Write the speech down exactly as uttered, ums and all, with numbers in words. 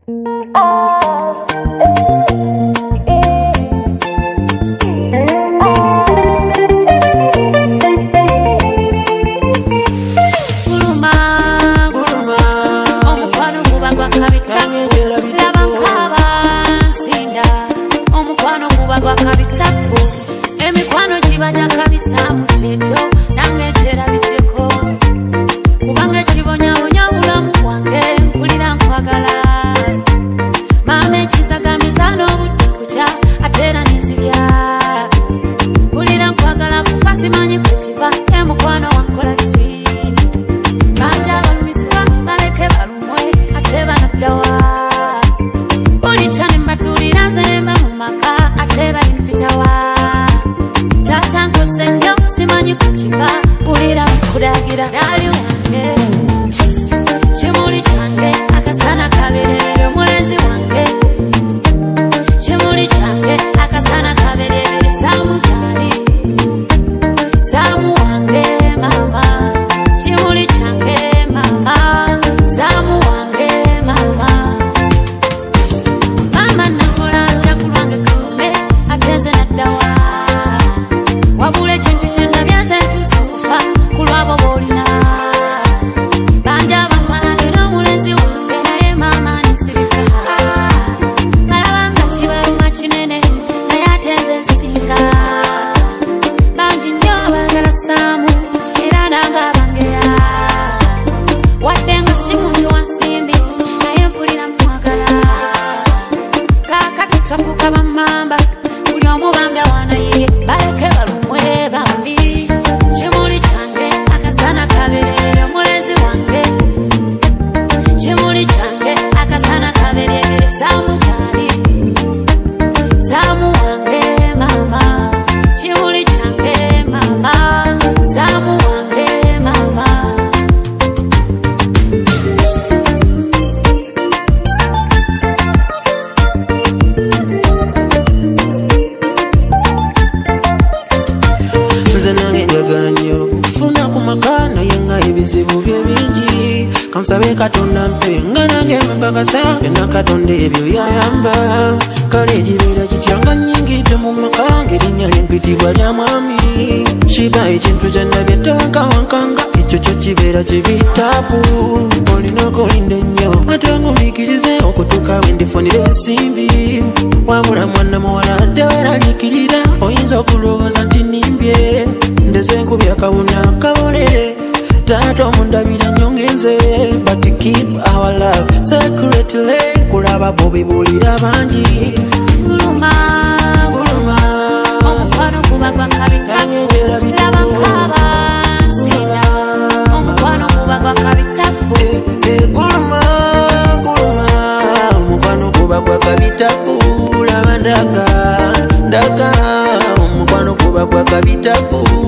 Kansabe katonda mpe nganage mbagasa ena katonda ebyo yayamba kale jibira kityanga nyingi mu makange linnya limpitibwa lya mwami shiba ekintu kyannabye tewakawankanga ekyo kyo kibeera kibitapu olina okulinda ennyo ate ngumikirize okutuuka wendifunira ensimbi wabula mwana muwala teweraliikirira oyinza okulowooza nti nimbye ndeze nkubya akawuna kabolere tato mundabira nyongenze but keep our love secretly kulaba bobi bulira banji guluma guluma omukwano kubagwa kabita laba nkaba sina omukwano kubagwa kabita guluma guluma omukwano kubagwa kabita laba ndaga ndaga omukwano kubagwa kabita